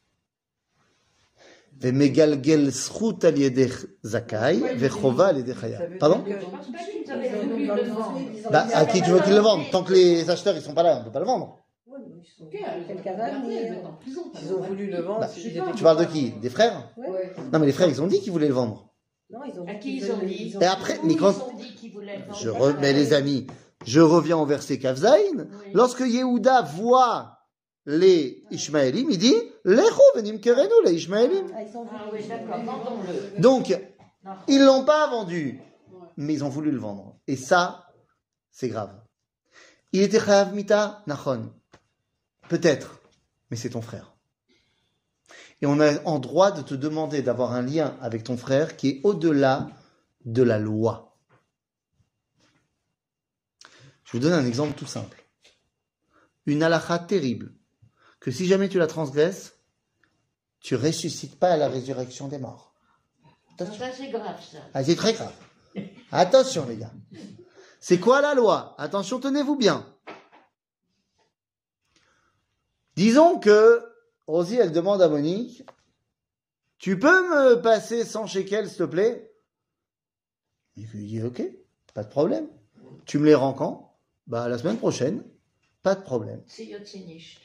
Vemegalgel zchut al yedei zakai vechova al yedei chayav. Pardon? Je pense pas qu'ils avaient voulu le vendre. Bah, à qui tu veux qu'ils le vendent? Tant que les acheteurs ils sont pas là, on peut pas le vendre. Ouais, mais ils sont- Ok, Quelqu'un va venir. Ils ont voulu le vendre. Bah, tu parles de qui? Des frères? Ouais. Non, mais les frères ils ont dit qu'ils voulaient le vendre. Non, ils ont À qui ils ont dit Et après, mais quand, Ils ont dit qu'ils voulaient le vendre. mais les amis, je reviens au verset Kavzaïn. Oui. Lorsque Yehuda voit les Ishmaélim, il dit, Lecho venim kerenu, les Ishmaélim. Ah, ils sont Ah oui, d'accord, vendons-le. Donc, Non. ils l'ont pas vendu, mais ils ont voulu le vendre. Et ça, c'est grave. Il était chayav mita, nachon. Peut-être, mais c'est ton frère. Et on a en droit de te demander d'avoir un lien avec ton frère qui est au-delà de la loi. Je vous donne un exemple tout simple. Une halakha terrible, que si jamais tu la transgresses, tu ressuscites pas à la résurrection des morts. Attention. Ça, c'est grave, ça. Ah, c'est très grave. Attention, les gars. C'est quoi la loi? Attention, tenez-vous bien. Disons que Rosie, elle demande à Monique, tu peux me passer 100 shekels, s'il te plaît? Il lui dit, ok, pas de problème. Tu me les rends quand? Bah, la semaine prochaine. Pas de problème. C'est Yotzinicht.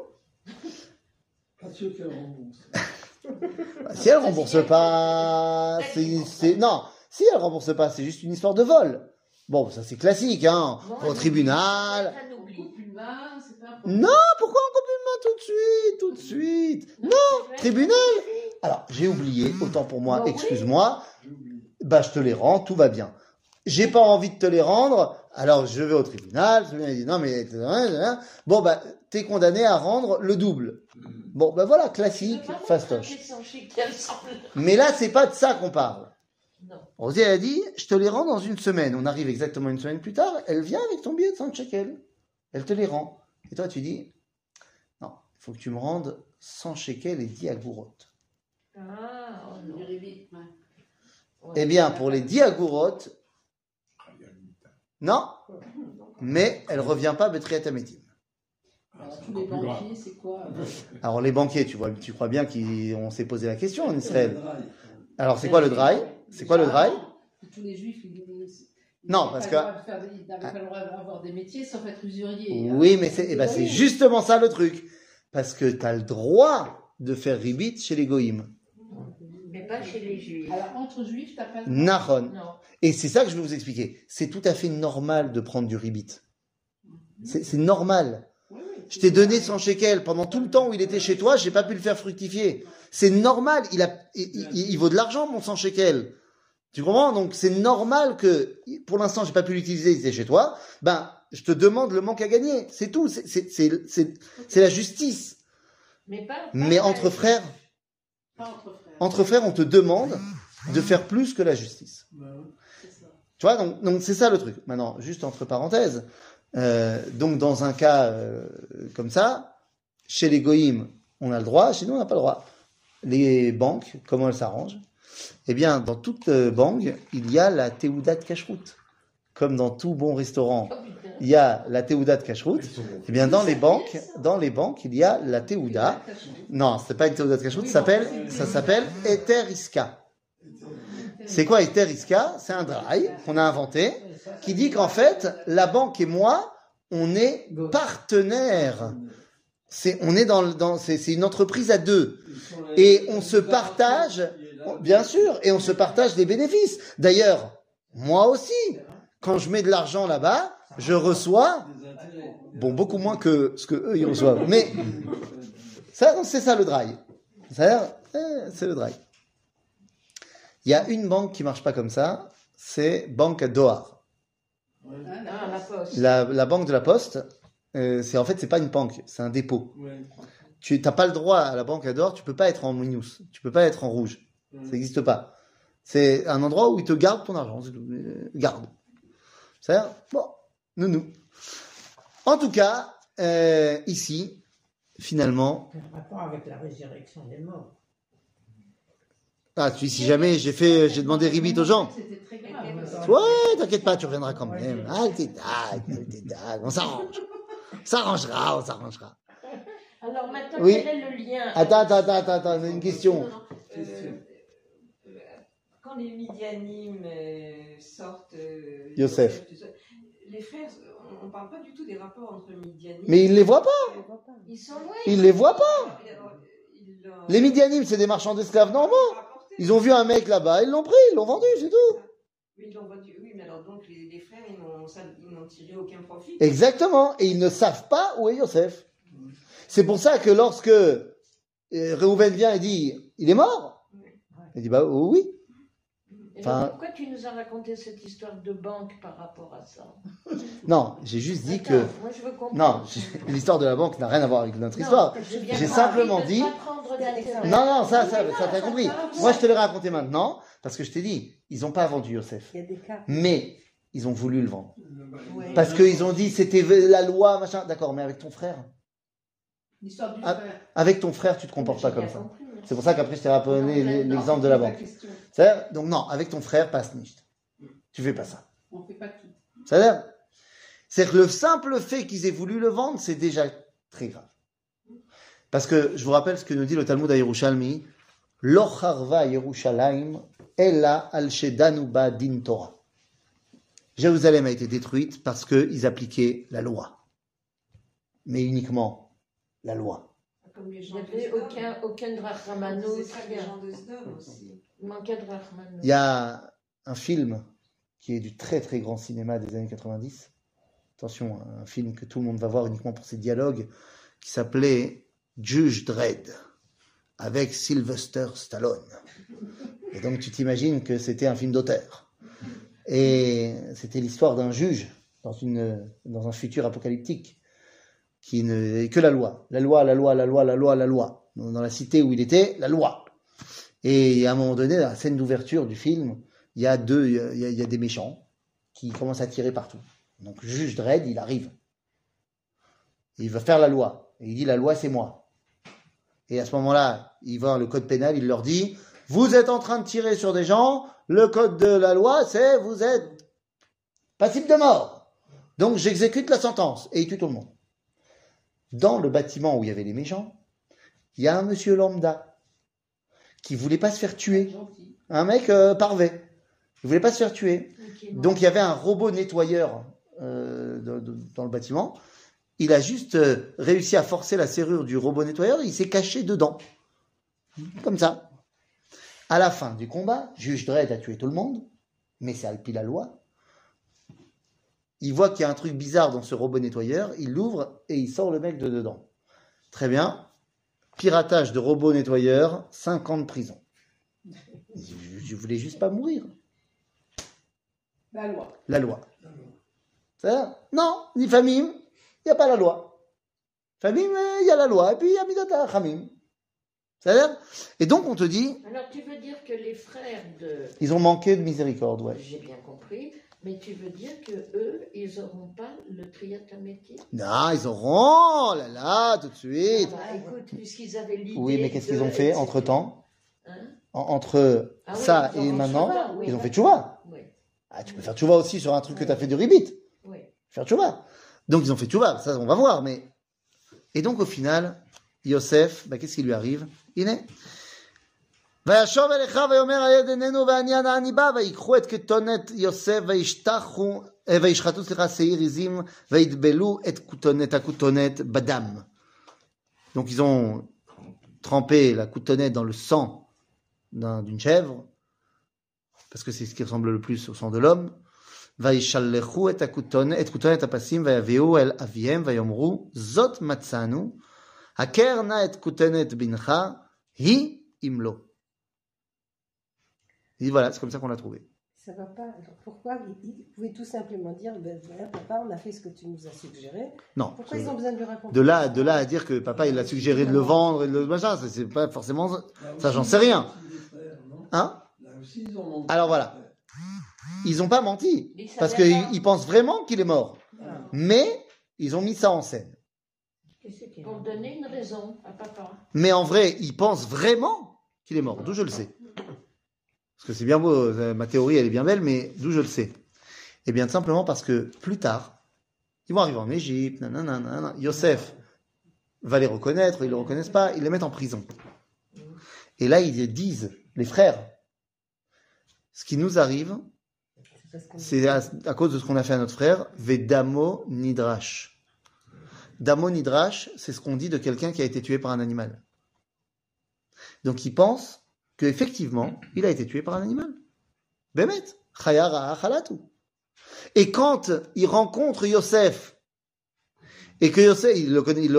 Pas sûr qu'elle rembourse. Bah, si elle rembourse pas, non, si elle rembourse pas, c'est juste une histoire de vol. Bon, ça c'est classique, hein. Au tribunal. Ça n'oublie. Coupe une main, c'est pas un problème. Non, pourquoi on coupe une main tout de suite? Non, tribunal. Alors, j'ai oublié, autant pour moi, Bah oui. excuse-moi. Bah, je te les rends, tout va bien. J'ai pas envie de te les rendre, alors je vais au tribunal. Le tribunal dit non, mais bon, bah, t'es condamné à rendre le double. Bon, bah voilà, classique, fastoche. Mais là, c'est pas de ça qu'on parle. Non. Rosie, elle a dit, je te les rends dans une semaine. On arrive exactement une semaine plus tard, elle vient avec ton billet de 100 shekels. Elle te les rend. Et toi, tu dis, non, il faut que tu me rendes 100 shekels et 10 agourotes. Ah, oh non. Ouais. Eh bien, pour les 10 agourotes, non, mais elle revient pas Betriat Ametim. Alors, tous les banquiers, c'est quoi Alors, les banquiers, tu crois bien qu'on s'est posé la question en Israël. Alors, c'est quoi le dry? C'est quoi le dry? Tous les juifs, Non, parce que- Ils n'avaient pas le droit d'avoir des métiers sauf être usurier. Oui, mais c'est justement ça le truc. Parce que tu as le droit de faire ribit chez les goïms. Mais pas chez les juifs. Alors, entre juifs, t'as pas le droit. Nahon. Non. Et c'est ça que je vais vous expliquer. C'est tout à fait normal de prendre du ribit. C'est normal. Oui, oui. Je t'ai donné 100 shekels. Pendant tout le temps où il était chez toi, j'ai pas pu le faire fructifier. C'est normal. Il vaut de l'argent, mon 100 shekels. Tu comprends? Donc, c'est normal que, pour l'instant, j'ai pas pu l'utiliser, il était chez toi. Ben, je te demande le manque à gagner. C'est tout. C'est la justice. Mais pas Mais entre frères, Pas entre frères. on te demande de faire plus que la justice. C'est ça. Tu vois, donc c'est ça le truc. Maintenant, juste entre parenthèses, donc dans un cas comme ça, chez les goïms, on a le droit, chez nous, on n'a pas le droit. Les banques, comment elles s'arrangent? Eh bien, dans toute banque, il y a la théouda de cacheroute. Comme dans tout bon restaurant, il y a la théouda de cacheroute. Eh bien, dans les banques, il y a la théouda. Non, c'est pas une théouda de cacheroute, ça s'appelle Eter Iska. C'est quoi Eter Iska? C'est un drail qu'on a inventé qui dit qu'en fait, la banque et moi, on est partenaires. C'est une entreprise à deux. Et on se partage, bien sûr, et on se partage les bénéfices. D'ailleurs, moi aussi, quand je mets de l'argent là-bas, je reçois, bon, beaucoup moins que ce que eux ils reçoivent. Mais ça, c'est ça le drail. C'est le drail. Il y a une banque qui marche pas comme ça, c'est Banque Dohar. Ah, la poste. La banque de la Poste, c'est pas une banque, c'est un dépôt. Tu n'as pas le droit à la banque Dohar, tu peux pas être en minus, tu peux pas être en rouge. Ça n'existe pas. C'est un endroit où ils te gardent ton argent. Garde. C'est bon, nounou. En tout cas, ici, finalement. Quel rapport avec la résurrection des morts? Ah, si jamais j'ai demandé ribit aux gens. C'était très grave. Ouais, t'inquiète pas, tu reviendras quand même. Ah, t'es dague, on s'arrange. On s'arrangera. Alors maintenant, Oui. quel est le lien Attends, une question. Non, non. Quand les Midianim sortent Yosef. tout ça, les frères, on ne parle pas du tout des rapports entre Midianim. Mais il les voit pas. Je vois pas. Ils sont loin. Il les voit pas. Alors, Les Midianim, c'est des marchands d'esclaves normaux. Ils ont vu un mec là-bas, ils l'ont pris, ils l'ont vendu, c'est tout. Oui, ils l'ont vendu. Oui, mais alors donc les frères, ils n'ont tiré aucun profit. Exactement. Et ils ne savent pas où est Yosef. C'est pour ça que lorsque Réhouven vient et dit, il est mort. Il dit, bah oui. Et Enfin- donc, pourquoi tu nous as raconté cette histoire de banque par rapport à ça? Non, j'ai juste dit Attends, que... moi je veux comprendre. Non, l'histoire de la banque n'a rien à voir avec notre Non, histoire. j'ai bien J'ai compris simplement de dit- pas prendre d'intérêt. Non, ça Mais non, t'as compris. ça, Moi, je te l'ai raconté maintenant, parce que je t'ai dit, ils n'ont pas vendu Yosef. Il y a des cas. Mais ils ont voulu le vendre. Ouais. Parce qu'ils ont dit, c'était la loi, machin. D'accord, mais avec ton frère. L'histoire du Ah, frère. Avec ton frère, tu te comportes pas J'ai comme bien ça. compris, merci. C'est pour ça qu'après, je t'ai rappelé Non, l'exemple de la C'est banque. question. C'est-à-dire, donc non, avec ton frère, passe nicht. Tu fais pas ça. On ne fait pas tout. C'est que le simple fait qu'ils aient voulu le vendre, c'est déjà très grave. Parce que je vous rappelle ce que nous dit le Talmud à Yerushalmi, Lo charva Yerushalayim ella al shedanu ba din Torah. Jérusalem a été détruite parce qu'ils appliquaient la loi. Mais uniquement la loi. Comme les Il gens n'y de avait Sdom. aucun drachmano. C'est ça, les gens de Sdom aussi. Il manquait de drachmano. Il y a un film qui est du très très grand cinéma des années 90. Attention, un film que tout le monde va voir uniquement pour ses dialogues, qui s'appelait Judge Dredd, avec Sylvester Stallone. Et donc tu t'imagines que c'était un film d'auteur. Et c'était l'histoire d'un juge dans un futur apocalyptique qui ne que la loi. La loi. Dans la cité où il était, la loi. Et à un moment donné, dans la scène d'ouverture du film, il y a des méchants qui commencent à tirer partout. Donc le juge Dredd, il arrive. Il veut faire la loi. Et il dit, la loi, c'est moi. Et à ce moment-là, il va le code pénal, il leur dit, vous êtes en train de tirer sur des gens, le code de la loi, c'est vous êtes passible de mort. Donc j'exécute la sentence. Et il tue tout le monde. Dans le bâtiment où il y avait les méchants, il y a un monsieur lambda qui voulait pas se faire tuer. Gentil. Un mec parvé. Il voulait pas se faire tuer. Donc il y avait un robot nettoyeur dans le bâtiment. Il a juste réussi à forcer la serrure du robot nettoyeur et il s'est caché dedans. Comme ça. À la fin du combat, Juge Dredd a tué tout le monde, mais c'est alpi la loi. Il voit qu'il y a un truc bizarre dans ce robot nettoyeur, il l'ouvre et il sort le mec de dedans. Très bien. Piratage de robot nettoyeur, 5 ans de prison. Je voulais juste pas mourir. La loi. La loi. C'est-à-dire, non, ni famille, il n'y a pas la loi. Famille, il y a la loi, et puis il y a Midata Hamim. C'est-à-dire, et donc on te dit, Alors tu veux dire que les frères de... ils ont manqué de miséricorde, ouais. J'ai bien compris, mais tu veux dire que eux, ils n'auront pas le triataméti? Non, ils auront, oh là là, tout de suite. Écoute, puisqu'ils avaient l'idée... Oui, mais qu'est-ce qu'ils de- ont fait entre-temps? Hein? Entre Ah oui, ça ils et auront maintenant, tchouva, oui. ils ont fait tchouva. Oui, Ah, tu peux faire tchouva aussi sur un truc que tu as fait du ribit. oui. Faire tchouva. Donc ils ont fait tchouva, ça on va voir. Mais... Et donc au final, Yosef, bah, qu'est-ce qui lui arrive? Il est... וישוב אליך ויאמר היד איננו ואני אנה אני בא ויקחו את כתונת יוסף וישחטו שעיר עזים ויטבלו את הכותונת בדם. Donc ils ont trempé la coutonnette dans le sang d'une chèvre parce que c'est ce qui ressemble le plus au sang de l'homme. וישלחו את כותונת הפסים ויביאו אל אביהם ויאמרו זאת מצאנו הכר נא את כותונת בנך היא אם לא. Il dit voilà, c'est comme ça qu'on l'a trouvé. Ça va pas. Alors pourquoi ils pouvaient tout simplement dire, ben voilà, papa, on a fait ce que tu nous as suggéré. Non. Pourquoi ils ont besoin de lui raconter De là à dire que papa il a suggéré de le vendre et de le machin, c'est pas forcément ça, j'en sais rien. Hein? Alors voilà. Ils n'ont pas menti Ils savaient parce pas. qu'ils pensent vraiment qu'il est mort. Mais ils ont mis ça en scène. Pour donner une raison à papa. Mais en vrai, ils pensent vraiment qu'il est mort. D'où je le sais. Parce que c'est bien beau, ma théorie elle est bien belle, mais d'où je le sais? Eh bien, tout simplement parce que plus tard, ils vont arriver en Égypte, nanana, Yosef va les reconnaître, ils le reconnaissent pas, ils les mettent en prison. Et là, ils disent, les frères, ce qui nous arrive, c'est à cause de ce qu'on a fait à notre frère, Vedamo Nidrash. Damo Nidrash, c'est ce qu'on dit de quelqu'un qui a été tué par un animal. Donc, ils pensent qu'effectivement, il a été tué par un animal. Bemet, Chayara Halatu. Et quand il rencontre Yosef, et que Yosef, il le connaît,